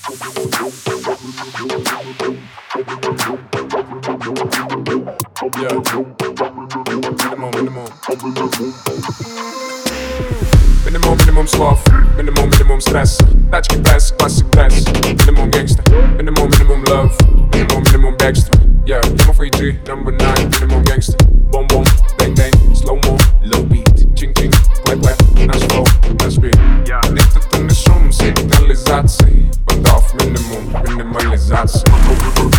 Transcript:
Minimum slov, minimum stress. Тачки пресс, классик дресс. Minimum gangsta, minimum love. Minimum Dexter. Yeah, I'm a free G, number 9. Minimum gangsta. Boom boom, bang bang, slow mo, low beat. Ching ching, плеп, наш flow, наш beat. Нито не шум, сигнализации. Бандов минимализация.